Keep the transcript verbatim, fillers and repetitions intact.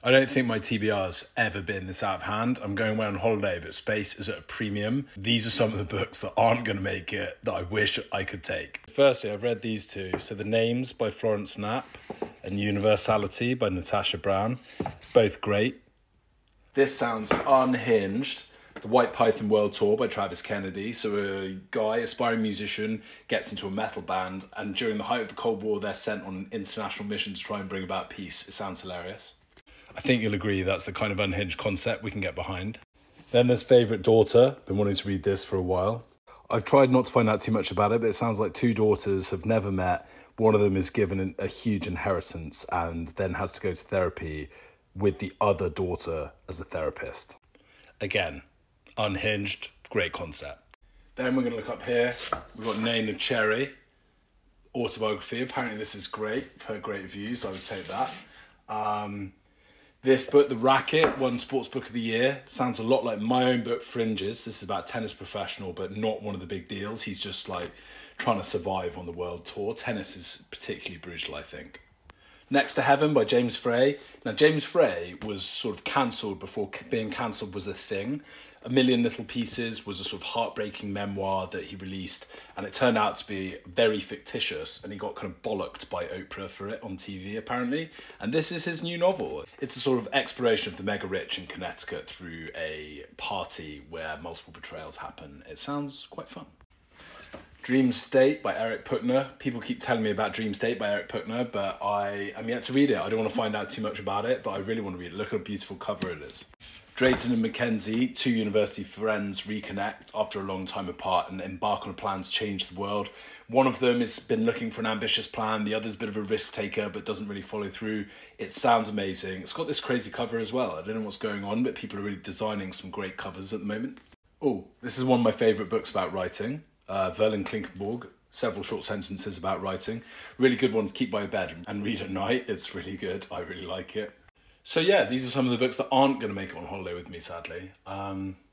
I don't think my T B R's ever been this out of hand. I'm going away on holiday, but space is at a premium. These are some of the books that aren't going to make it that I wish I could take. Firstly, I've read these two. So The Names by Florence Knapp and Universality by Natasha Brown. Both great. This sounds unhinged. The White Python World Tour by Travis Kennedy. So a guy, aspiring musician, gets into a metal band, and during the height of the Cold War, they're sent on an international mission to try and bring about peace. It sounds hilarious. I think you'll agree that's the kind of unhinged concept we can get behind. Then there's Favourite Daughter. Been wanting to read this for a while. I've tried not to find out too much about it, but it sounds like two daughters have never met. One of them is given a huge inheritance and then has to go to therapy with the other daughter as a therapist. Again, unhinged, great concept. Then we're going to look up here. We've got Neneh Cherry, autobiography. Apparently this is great. I've heard great reviews. I would take that. Um... This book, The Racket, won Sports Book of the Year. Sounds a lot like my own book, Fringes. This is about a tennis professional, but not one of the big deals. He's just like trying to survive on the world tour. Tennis is particularly brutal, I think. Next to Heaven by James Frey. Now, James Frey was sort of cancelled before being cancelled was a thing. A Million Little Pieces was a sort of heartbreaking memoir that he released, and it turned out to be very fictitious, and he got kind of bollocked by Oprah for it on T V, apparently. And this is his new novel. It's a sort of exploration of the mega rich in Connecticut through a party where multiple betrayals happen. It sounds quite fun. Dream State by Eric Putner. People keep telling me about Dream State by Eric Putner, but I am yet to read it. I don't want to find out too much about it, but I really want to read it. Look at a beautiful cover it is. Drayton and Mackenzie, two university friends, reconnect after a long time apart and embark on a plan to change the world. One of them has been looking for an ambitious plan. The other's a bit of a risk taker, but doesn't really follow through. It sounds amazing. It's got this crazy cover as well. I don't know what's going on, but people are really designing some great covers at the moment. Oh, this is one of my favourite books about writing. Uh, Verlin Klinkenborg, several short sentences about writing. Really good one to keep by your bed and read at night. It's really good. I really like it. So yeah, these are some of the books that aren't going to make it on holiday with me, sadly. Um,